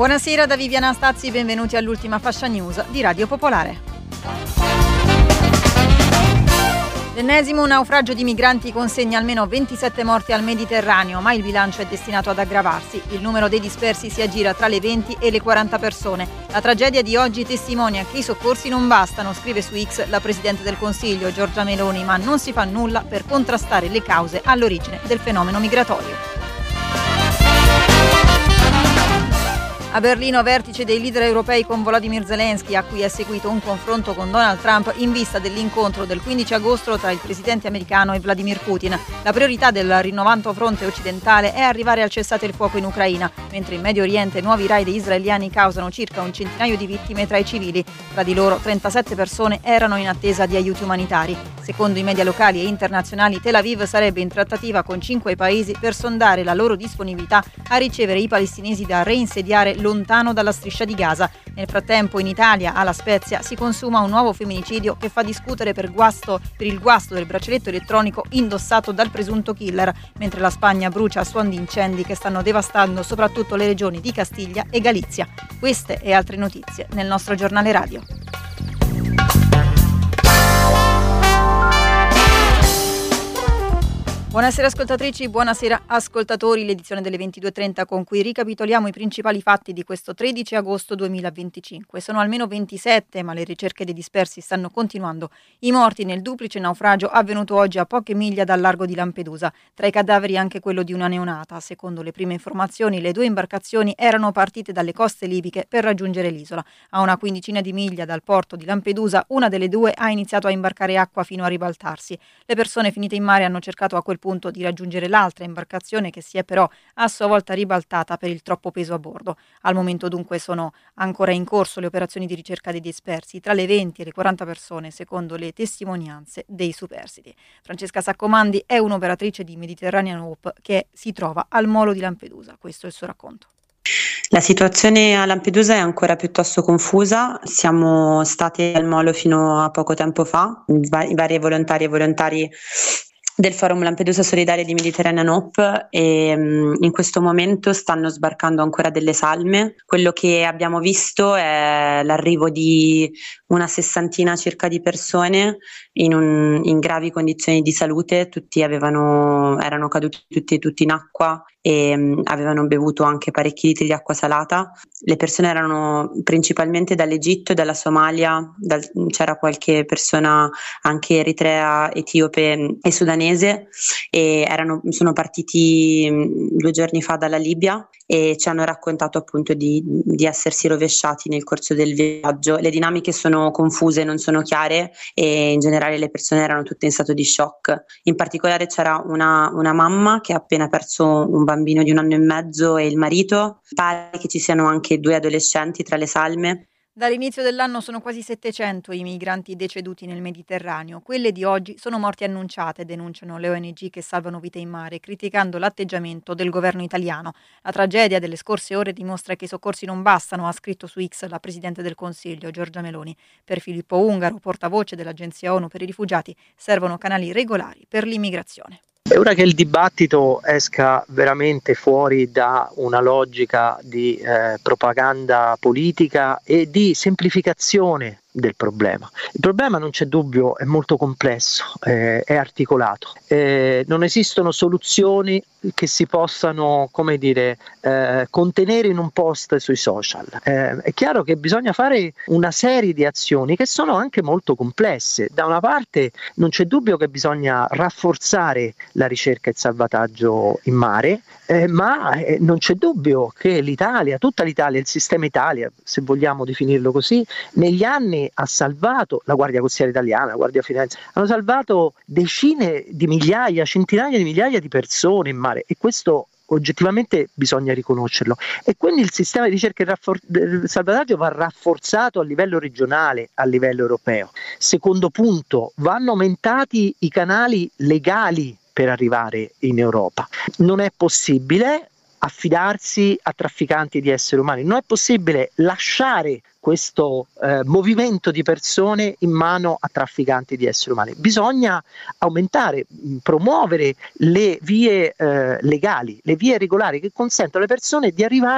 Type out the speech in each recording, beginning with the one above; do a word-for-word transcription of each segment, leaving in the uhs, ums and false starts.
Buonasera da Viviana Stazzi, benvenuti all'ultima fascia news di Radio Popolare. L'ennesimo naufragio di migranti consegna almeno ventisette morti al Mediterraneo, ma il bilancio è destinato ad aggravarsi. Il numero dei dispersi si aggira tra le venti e le quaranta persone. La tragedia di oggi testimonia che i soccorsi non bastano, scrive su X la Presidente del Consiglio Giorgia Meloni, ma non si fa nulla per contrastare le cause all'origine del fenomeno migratorio. A Berlino, vertice dei leader europei con Volodymyr Zelensky, a cui è seguito un confronto con Donald Trump in vista dell'incontro del quindici agosto tra il presidente americano e Vladimir Putin. La priorità del rinnovato fronte occidentale è arrivare al cessate il fuoco in Ucraina, mentre in Medio Oriente nuovi raid israeliani causano circa un centinaio di vittime tra i civili. Tra di loro trentasette persone erano in attesa di aiuti umanitari. Secondo i media locali e internazionali, Tel Aviv sarebbe in trattativa con cinque paesi per sondare la loro disponibilità a ricevere i palestinesi da reinsediare lontano dalla striscia di Gaza. Nel frattempo in Italia, a La Spezia, si consuma un nuovo femminicidio che fa discutere per, guasto, per il guasto del braccialetto elettronico indossato dal presunto killer, mentre la Spagna brucia a suon di incendi che stanno devastando soprattutto le regioni di Castiglia e Galizia. Queste e altre notizie nel nostro giornale radio. Buonasera ascoltatrici, buonasera ascoltatori, l'edizione delle ventidue e trenta con cui ricapitoliamo i principali fatti di questo tredici agosto duemilaventicinque. Sono almeno ventisette, ma le ricerche dei dispersi stanno continuando. I morti nel duplice naufragio avvenuto oggi a poche miglia dal largo di Lampedusa. Tra i cadaveri anche quello di una neonata. Secondo le prime informazioni, le due imbarcazioni erano partite dalle coste libiche per raggiungere l'isola. A una quindicina di miglia dal porto di Lampedusa, una delle due ha iniziato a imbarcare acqua fino a ribaltarsi. Le persone finite in mare hanno cercato a quel punto di raggiungere l'altra imbarcazione che si è però a sua volta ribaltata per il troppo peso a bordo. Al momento dunque sono ancora in corso le operazioni di ricerca dei dispersi, tra le venti e le quaranta persone secondo le testimonianze dei superstiti. Francesca Saccomandi è un'operatrice di Mediterranean Hope che si trova al molo di Lampedusa. Questo è il suo racconto. La situazione a Lampedusa è ancora piuttosto confusa, siamo stati al molo fino a poco tempo fa, i vari volontari e volontari del Forum Lampedusa Solidaria di Mediterranean Hope e um, in questo momento stanno sbarcando ancora delle salme. Quello che abbiamo visto è l'arrivo di una sessantina circa di persone in, un, in gravi condizioni di salute, tutti avevano, erano caduti tutti, tutti in acqua e um, avevano bevuto anche parecchi litri di acqua salata. Le persone erano principalmente dall'Egitto, dalla Somalia, dal, c'era qualche persona anche eritrea, etiope e sudanese e erano, sono partiti due giorni fa dalla Libia e ci hanno raccontato appunto di, di essersi rovesciati nel corso del viaggio. Le dinamiche sono confuse, non sono chiare e in generale le persone erano tutte in stato di shock. In particolare c'era una, una mamma che ha appena perso un bambino di un anno e mezzo e il marito. Pare che ci siano anche due adolescenti tra le salme. Dall'inizio dell'anno sono quasi settecento i migranti deceduti nel Mediterraneo. Quelle di oggi sono morti annunciate, denunciano le O N G che salvano vite in mare, criticando l'atteggiamento del governo italiano. La tragedia delle scorse ore dimostra che i soccorsi non bastano, ha scritto su X la Presidente del Consiglio, Giorgia Meloni. Per Filippo Ungaro, portavoce dell'Agenzia ONU per i rifugiati, servono canali regolari per l'immigrazione. È ora che il dibattito esca veramente fuori da una logica di eh, propaganda politica e di semplificazione del problema. Il problema, non c'è dubbio, è molto complesso, eh, è articolato. Eh, non esistono soluzioni che si possano, come dire, eh, contenere in un post sui social. Eh, è chiaro che bisogna fare una serie di azioni che sono anche molto complesse. Da una parte non c'è dubbio che bisogna rafforzare la ricerca e il salvataggio in mare, eh, ma eh, non c'è dubbio che l'Italia, tutta l'Italia, il sistema Italia, se vogliamo definirlo così, negli anni ha salvato la Guardia Costiera Italiana, la Guardia Finanza, hanno salvato decine di migliaia, centinaia di migliaia di persone in mare e questo oggettivamente bisogna riconoscerlo. E quindi il sistema di ricerca e raffor- salvataggio va rafforzato a livello regionale, a livello europeo. Secondo punto, vanno aumentati i canali legali per arrivare in Europa. Non è possibile affidarsi a trafficanti di esseri umani, non è possibile lasciare questo eh, movimento di persone in mano a trafficanti di esseri umani. Bisogna aumentare, promuovere le vie eh, legali, le vie regolari che consentono alle persone di arrivare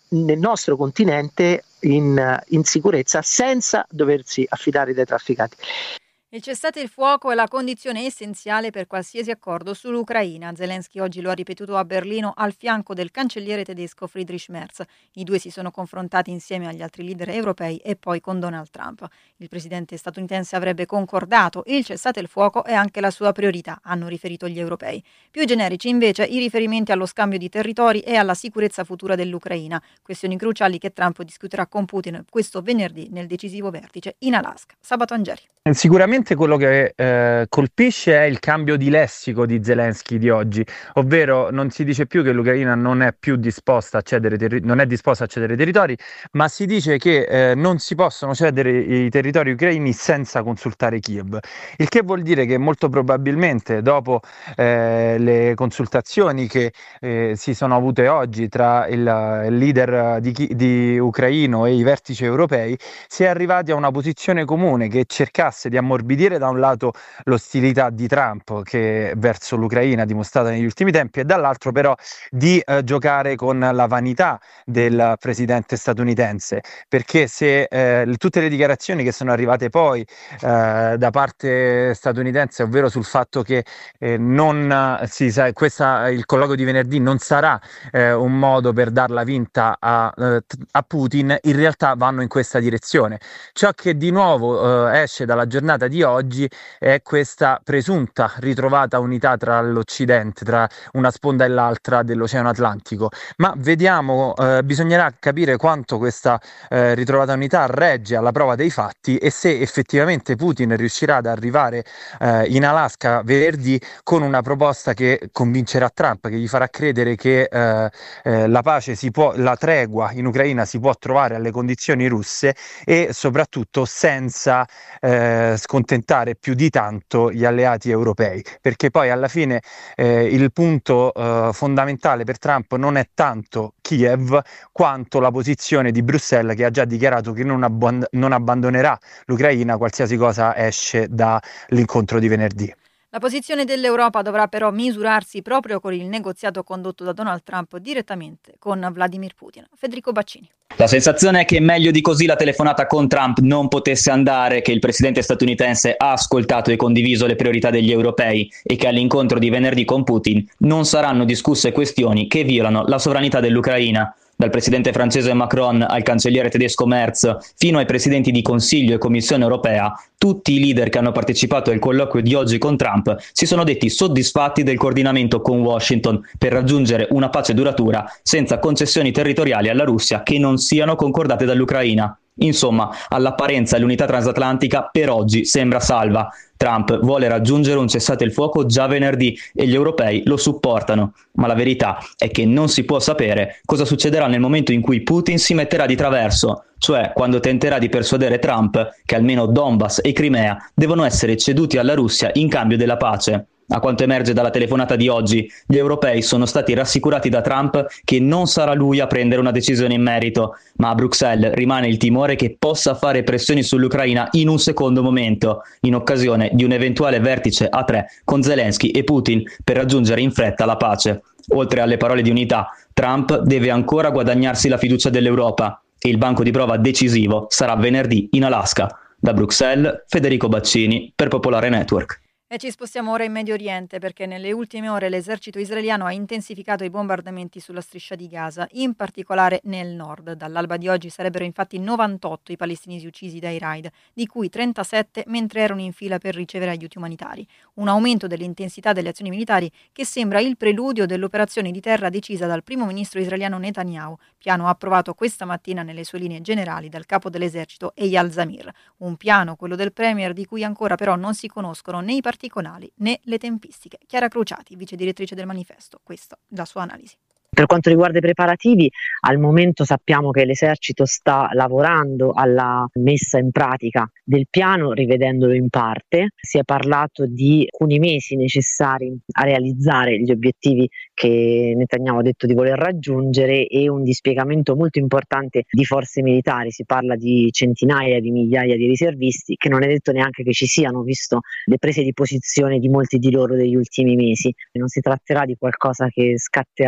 nel nostro continente in, in sicurezza senza doversi affidare dai trafficanti. Il cessate il fuoco è la condizione essenziale per qualsiasi accordo sull'Ucraina. Zelensky oggi lo ha ripetuto a Berlino al fianco del cancelliere tedesco Friedrich Merz. I due si sono confrontati insieme agli altri leader europei e poi con Donald Trump. Il presidente statunitense avrebbe concordato il cessate il fuoco è anche la sua priorità, hanno riferito gli europei. Più generici invece i riferimenti allo scambio di territori e alla sicurezza futura dell'Ucraina, questioni cruciali che Trump discuterà con Putin questo venerdì nel decisivo vertice in Alaska. Sabato Angeri. Sicuramente quello che eh, colpisce è il cambio di lessico di Zelensky di oggi, ovvero non si dice più che l'Ucraina non è più disposta a cedere terri- non è disposta a cedere territori, ma si dice che eh, non si possono cedere i territori ucraini senza consultare Kiev, il che vuol dire che molto probabilmente dopo eh, le consultazioni che eh, si sono avute oggi tra il, il leader di, di ucraino e i vertici europei si è arrivati a una posizione comune che cercasse di ammorbidire da un lato l'ostilità di Trump che verso l'Ucraina dimostrata negli ultimi tempi e dall'altro però di eh, giocare con la vanità del presidente statunitense, perché se eh, tutte le dichiarazioni che sono arrivate poi eh, da parte statunitense, ovvero sul fatto che eh, non si sa, questa, il colloquio di venerdì non sarà eh, un modo per darla vinta a, eh, a Putin, in realtà vanno in questa direzione. Ciò che di nuovo eh, esce dalla giornata di oggi è questa presunta ritrovata unità tra l'Occidente, tra una sponda e l'altra dell'Oceano Atlantico, ma vediamo, eh, bisognerà capire quanto questa eh, ritrovata unità regge alla prova dei fatti e se effettivamente Putin riuscirà ad arrivare eh, in Alaska venerdì con una proposta che convincerà Trump, che gli farà credere che eh, eh, la pace si può, la tregua in Ucraina si può trovare alle condizioni russe e soprattutto senza eh, scontentare più di tanto gli alleati europei, perché poi alla fine eh, il punto eh, fondamentale per Trump non è tanto Kiev quanto la posizione di Bruxelles, che ha già dichiarato che non, abband- non abbandonerà l'Ucraina qualsiasi cosa esce dall'incontro di venerdì. La posizione dell'Europa dovrà però misurarsi proprio con il negoziato condotto da Donald Trump direttamente con Vladimir Putin. Federico Baccini. La sensazione è che meglio di così la telefonata con Trump non potesse andare, che il presidente statunitense ha ascoltato e condiviso le priorità degli europei e che all'incontro di venerdì con Putin non saranno discusse questioni che violano la sovranità dell'Ucraina. Dal presidente francese Macron al cancelliere tedesco Merz, fino ai presidenti di Consiglio e Commissione europea, tutti i leader che hanno partecipato al colloquio di oggi con Trump si sono detti soddisfatti del coordinamento con Washington per raggiungere una pace duratura senza concessioni territoriali alla Russia che non siano concordate dall'Ucraina. Insomma, all'apparenza l'unità transatlantica per oggi sembra salva. Trump vuole raggiungere un cessate il fuoco già venerdì e gli europei lo supportano, ma la verità è che non si può sapere cosa succederà nel momento in cui Putin si metterà di traverso, cioè quando tenterà di persuadere Trump che almeno Donbass e Crimea devono essere ceduti alla Russia in cambio della pace. A quanto emerge dalla telefonata di oggi, gli europei sono stati rassicurati da Trump che non sarà lui a prendere una decisione in merito, ma a Bruxelles rimane il timore che possa fare pressioni sull'Ucraina in un secondo momento, in occasione di un eventuale vertice a tre con Zelensky e Putin per raggiungere in fretta la pace. Oltre alle parole di unità, Trump deve ancora guadagnarsi la fiducia dell'Europa e il banco di prova decisivo sarà venerdì in Alaska. Da Bruxelles, Federico Baccini per Popolare Network. E ci spostiamo ora in Medio Oriente perché nelle ultime ore l'esercito israeliano ha intensificato i bombardamenti sulla striscia di Gaza, in particolare nel nord. Dall'alba di oggi sarebbero infatti novantotto i palestinesi uccisi dai raid, di cui trentasette mentre erano in fila per ricevere aiuti umanitari. Un aumento dell'intensità delle azioni militari che sembra il preludio dell'operazione di terra decisa dal primo ministro israeliano Netanyahu, piano approvato questa mattina nelle sue linee generali dal capo dell'esercito Eyal Zamir. Un piano, quello del premier, di cui ancora però non si conoscono né i particolari né le tempistiche. Chiara Cruciati, vice direttrice del Manifesto, questa la sua analisi. Per quanto riguarda i preparativi, al momento sappiamo che l'esercito sta lavorando alla messa in pratica del piano, rivedendolo in parte. Si è parlato di alcuni mesi necessari a realizzare gli obiettivi che Netanyahu ha detto di voler raggiungere e un dispiegamento molto importante di forze militari. Si parla di centinaia di migliaia di riservisti che non è detto neanche che ci siano, visto le prese di posizione di molti di loro degli ultimi mesi. Non si tratterà di qualcosa che scatterà all'improvviso,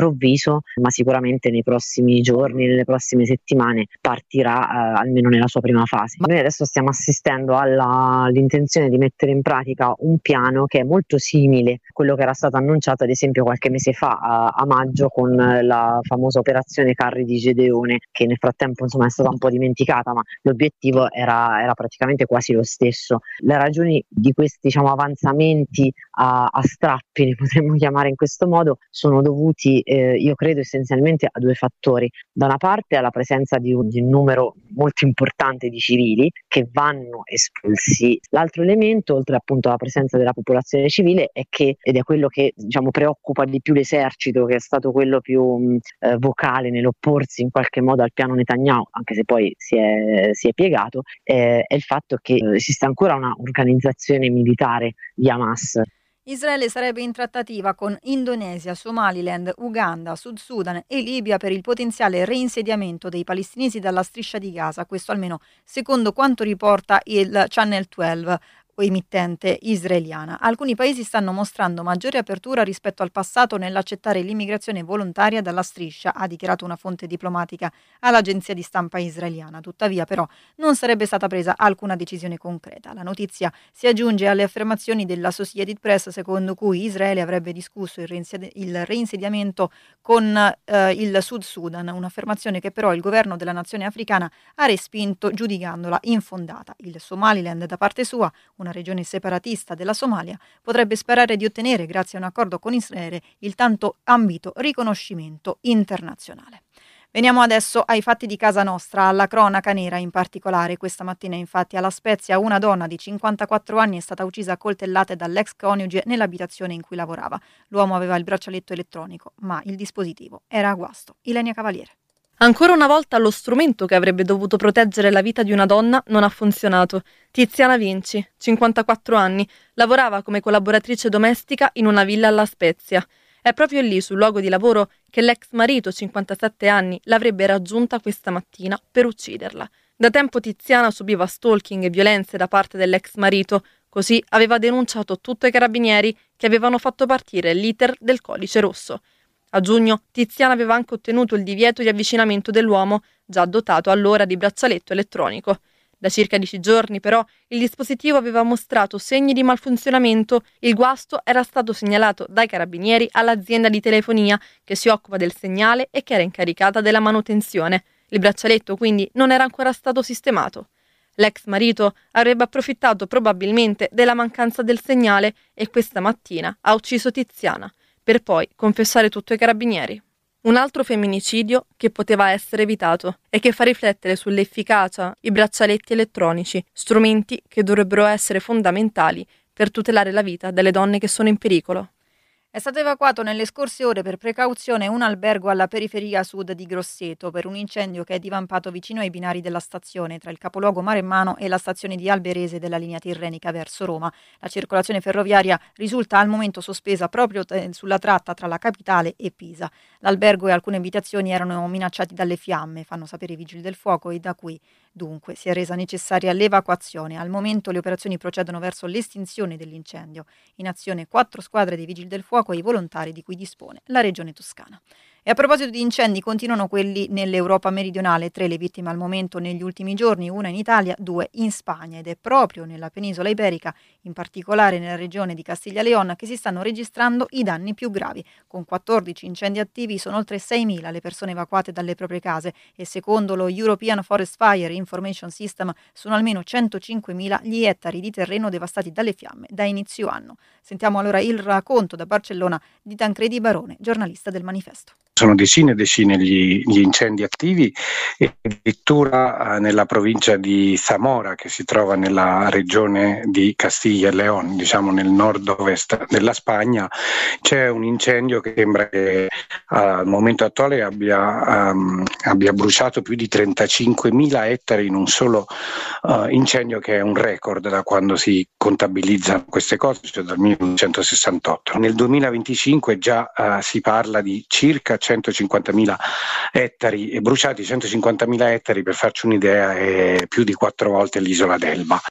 all'improvviso, ma sicuramente nei prossimi giorni, nelle prossime settimane partirà eh, almeno nella sua prima fase. Noi adesso stiamo assistendo alla, all'intenzione di mettere in pratica un piano che è molto simile a quello che era stato annunciato ad esempio qualche mese fa a, a maggio con la famosa operazione Carri di Gedeone, che nel frattempo insomma è stata un po' dimenticata, ma l'obiettivo era, era praticamente quasi lo stesso. Le ragioni di questi diciamo avanzamenti a, a strappi, li potremmo chiamare in questo modo, sono dovuti eh, io credo essenzialmente a due fattori. Da una parte alla presenza di un, di un numero molto importante di civili che vanno espulsi. L'altro elemento, oltre appunto alla presenza della popolazione civile, è che, ed è quello che diciamo preoccupa di più l'esercito, che è stato quello più mh, eh, vocale nell'opporsi in qualche modo al piano Netanyahu, anche se poi si è, si è piegato, eh, è il fatto che eh, esiste ancora una organizzazione militare di Hamas. Israele sarebbe in trattativa con Indonesia, Somaliland, Uganda, Sud Sudan e Libia per il potenziale reinsediamento dei palestinesi dalla striscia di Gaza, questo almeno secondo quanto riporta il Channel dodici, emittente israeliana. Alcuni paesi stanno mostrando maggiore apertura rispetto al passato nell'accettare l'immigrazione volontaria dalla striscia, ha dichiarato una fonte diplomatica all'agenzia di stampa israeliana. Tuttavia, però, non sarebbe stata presa alcuna decisione concreta. La notizia si aggiunge alle affermazioni dell'Associated Press secondo cui Israele avrebbe discusso il, reinsedi- il reinsediamento con eh, il Sud Sudan, un'affermazione che però il governo della nazione africana ha respinto giudicandola infondata. Il Somaliland, da parte sua, una regione separatista della Somalia, potrebbe sperare di ottenere, grazie a un accordo con Israele, il tanto ambito riconoscimento internazionale. Veniamo adesso ai fatti di casa nostra, alla cronaca nera in particolare. Questa mattina infatti a La Spezia una donna di cinquantaquattro anni è stata uccisa a coltellate dall'ex coniuge nell'abitazione in cui lavorava. L'uomo aveva il braccialetto elettronico, ma il dispositivo era a guasto. Ilenia Cavaliere. Ancora una volta lo strumento che avrebbe dovuto proteggere la vita di una donna non ha funzionato. Tiziana Vinci, cinquantaquattro anni, lavorava come collaboratrice domestica in una villa alla Spezia. È proprio lì, sul luogo di lavoro, che l'ex marito, cinquantasette anni, l'avrebbe raggiunta questa mattina per ucciderla. Da tempo Tiziana subiva stalking e violenze da parte dell'ex marito, così aveva denunciato tutto ai carabinieri che avevano fatto partire l'iter del codice rosso. A giugno Tiziana aveva anche ottenuto il divieto di avvicinamento dell'uomo, già dotato allora di braccialetto elettronico. Da circa dieci giorni, però, il dispositivo aveva mostrato segni di malfunzionamento. Il guasto era stato segnalato dai carabinieri all'azienda di telefonia che si occupa del segnale e che era incaricata della manutenzione. Il braccialetto, quindi, non era ancora stato sistemato. L'ex marito avrebbe approfittato probabilmente della mancanza del segnale e questa mattina ha ucciso Tiziana, per poi confessare tutto ai carabinieri. Un altro femminicidio che poteva essere evitato e che fa riflettere sull'efficacia i braccialetti elettronici, strumenti che dovrebbero essere fondamentali per tutelare la vita delle donne che sono in pericolo. È stato evacuato nelle scorse ore per precauzione un albergo alla periferia sud di Grosseto per un incendio che è divampato vicino ai binari della stazione tra il capoluogo Maremmano e la stazione di Alberese della linea tirrenica verso Roma. La circolazione ferroviaria risulta al momento sospesa proprio t- sulla tratta tra la capitale e Pisa. L'albergo e alcune abitazioni erano minacciati dalle fiamme, fanno sapere i vigili del fuoco, e da qui dunque si è resa necessaria l'evacuazione. Al momento le operazioni procedono verso l'estinzione dell'incendio. In azione quattro squadre dei vigili del fuoco e i volontari di cui dispone la regione Toscana. E a proposito di incendi, continuano quelli nell'Europa meridionale, tre le vittime al momento negli ultimi giorni, una in Italia, due in Spagna, ed è proprio nella penisola iberica, in particolare nella regione di Castiglia-León, che si stanno registrando i danni più gravi. Con quattordici incendi attivi sono oltre seimila le persone evacuate dalle proprie case e secondo lo European Forest Fire Information System sono almeno centocinquemila gli ettari di terreno devastati dalle fiamme da inizio anno. Sentiamo allora il racconto da Barcellona di Tancredi Barone, giornalista del Manifesto. Sono decine e decine gli, gli incendi attivi e addirittura eh, nella provincia di Zamora, che si trova nella regione di Castiglia e León, diciamo nel nord-ovest della Spagna, c'è un incendio che sembra che eh, al momento attuale abbia, um, abbia bruciato più di trentacinquemila ettari in un solo uh, incendio, che è un record da quando si contabilizzano queste cose, cioè dal millenovecentosessantotto. Nel duemilaventicinque già uh, si parla di circa centocinquantamila ettari e bruciati. Centocinquantamila ettari, per farci un'idea, è più di quattro volte l'isola d'Elba.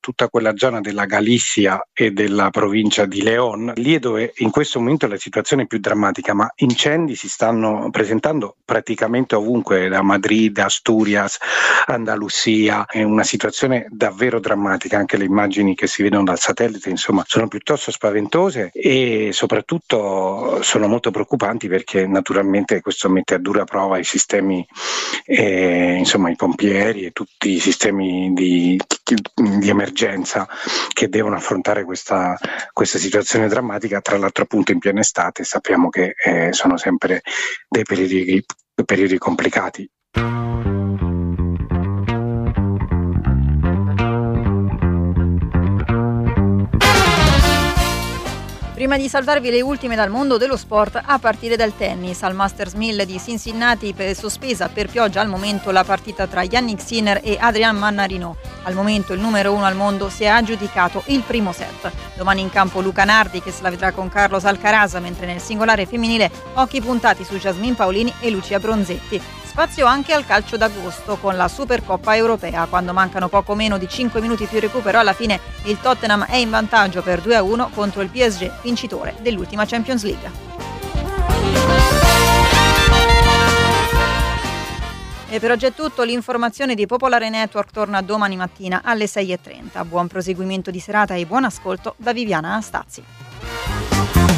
tutta quella zona della Galizia e della provincia di León. Lì è dove in questo momento la situazione è più drammatica, ma incendi si stanno presentando praticamente ovunque, da Madrid, Asturias, Andalusia. È una situazione davvero drammatica, anche le immagini che si vedono dal satellite insomma sono piuttosto spaventose e soprattutto sono molto preoccupanti, perché naturalmente questo mette a dura prova i sistemi, eh, insomma i pompieri e tutti i sistemi di, di emergenza che devono affrontare questa, questa situazione drammatica, tra l'altro appunto in piena estate. Sappiamo che eh, sono sempre dei periodi, periodi complicati. Prima di salvarvi le ultime dal mondo dello sport, a partire dal tennis, al Masters mille di Cincinnati per sospesa per pioggia al momento la partita tra Jannik Sinner e Adrian Mannarino. Al momento il numero uno al mondo si è aggiudicato il primo set. Domani in campo Luca Nardi che se la vedrà con Carlos Alcaraz, mentre nel singolare femminile occhi puntati su Jasmine Paolini e Lucia Bronzetti. Spazio anche al calcio d'agosto con la Supercoppa europea. Quando mancano poco meno di cinque minuti più recupero, alla fine il Tottenham è in vantaggio per due a uno contro il P S G, vincitore dell'ultima Champions League. E per oggi è tutto, l'informazione di Popolare Network torna domani mattina alle sei e trenta. Buon proseguimento di serata e buon ascolto da Viviana Anastazzi.